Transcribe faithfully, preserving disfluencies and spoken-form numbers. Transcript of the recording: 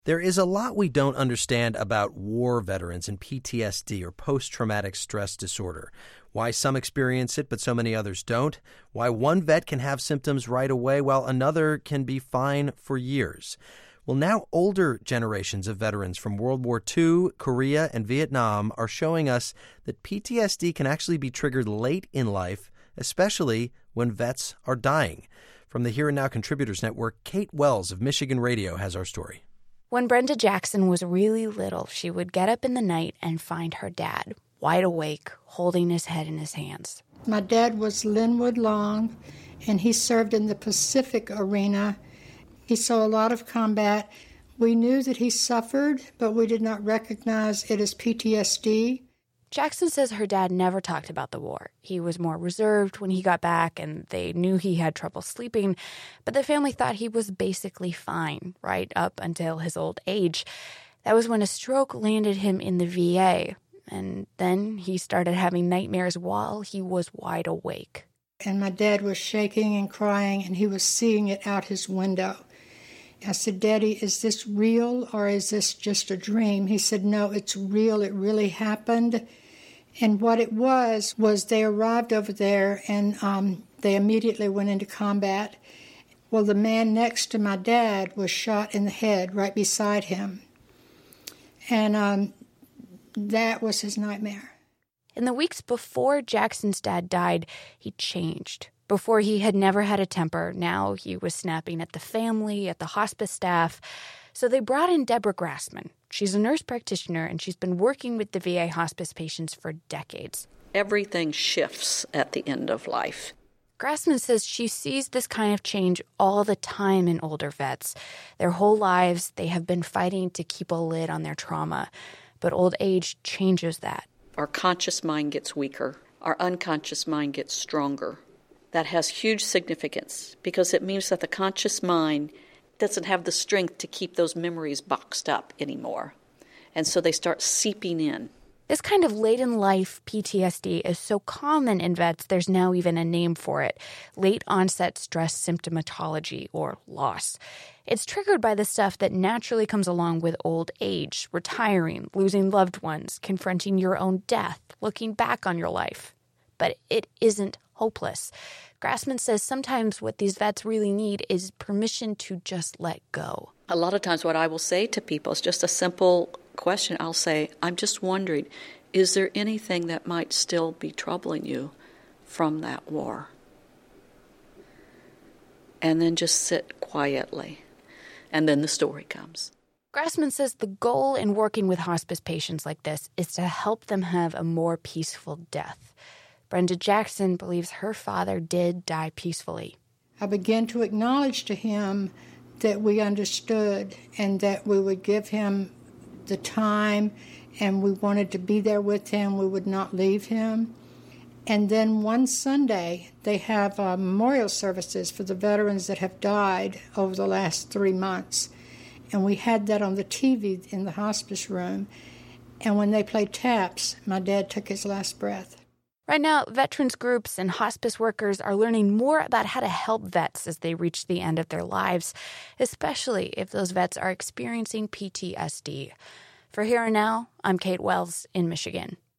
There is a lot we don't understand about war veterans and P T S D, or post-traumatic stress disorder. Why some experience it, but so many others don't. Why one vet can have symptoms right away while another can be fine for years. Well, now older generations of veterans from World War Two, Korea, and Vietnam are showing us that P T S D can actually be triggered late in life, especially when vets are dying. From the Here and Now Contributors Network, Kate Wells of Michigan Radio has our story. When Brenda Jackson was really little, she would get up in the night and find her dad, wide awake, holding his head in his hands. My dad was Linwood Long, and he served in the Pacific arena. He saw a lot of combat. We knew that he suffered, but we did not recognize it as P T S D. Jackson says her dad never talked about the war. He was more reserved when he got back, and they knew he had trouble sleeping, but the family thought he was basically fine right up until his old age. That was when a stroke landed him in the V A, and then he started having nightmares while he was wide awake. And my dad was shaking and crying, and he was seeing it out his window. I said, "Daddy, is this real or is this just a dream?" He said, "No, it's real. It really happened." And what it was, was they arrived over there and um, they immediately went into combat. Well, the man next to my dad was shot in the head right beside him. And um, that was his nightmare. In the weeks before Jackson's dad died, he changed. Before, he had never had a temper. Now he was snapping at the family, at the hospice staff. So they brought in Deborah Grassman. She's a nurse practitioner, and she's been working with the V A hospice patients for decades. Everything shifts at the end of life. Grassman says she sees this kind of change all the time in older vets. Their whole lives, they have been fighting to keep a lid on their trauma. But old age changes that. Our conscious mind gets weaker. Our unconscious mind gets stronger. That has huge significance because it means that the conscious mind doesn't have the strength to keep those memories boxed up anymore. And so they start seeping in. This kind of late-in-life P T S D is so common in vets, there's now even a name for it: late-onset stress symptomatology, or loss. It's triggered by the stuff that naturally comes along with old age, retiring, losing loved ones, confronting your own death, looking back on your life. But it isn't hopeless. Grassman says sometimes what these vets really need is permission to just let go. A lot of times what I will say to people is just a simple question. I'll say, "I'm just wondering, is there anything that might still be troubling you from that war?" And then just sit quietly. And then the story comes. Grassman says the goal in working with hospice patients like this is to help them have a more peaceful death. Brenda Jackson believes her father did die peacefully. I began to acknowledge to him that we understood and that we would give him the time and we wanted to be there with him. We would not leave him. And then one Sunday, they have uh, memorial services for the veterans that have died over the last three months. And we had that on the T V in the hospice room. And when they played taps, my dad took his last breath. Right now, veterans groups and hospice workers are learning more about how to help vets as they reach the end of their lives, especially if those vets are experiencing P T S D. For Here and Now, I'm Kate Wells in Michigan.